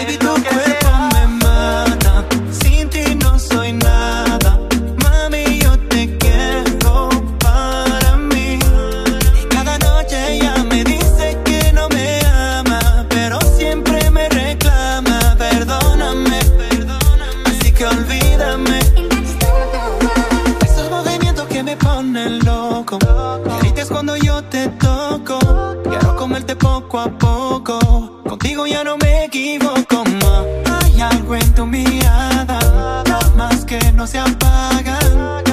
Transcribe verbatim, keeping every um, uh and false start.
Baby, tu cuerpo me mata. Sin ti no soy nada. Mami, yo te quiero para mí. Cada noche ella me dice que no me ama, pero siempre me reclama. Perdóname, perdóname, así que olvídame. Esos movimientos que me ponen loco. Grites cuando yo te toco. Quiero comerte poco a poco. Contigo ya no me equivoco más. Hay algo en tu mirada, llamas que no se apagan.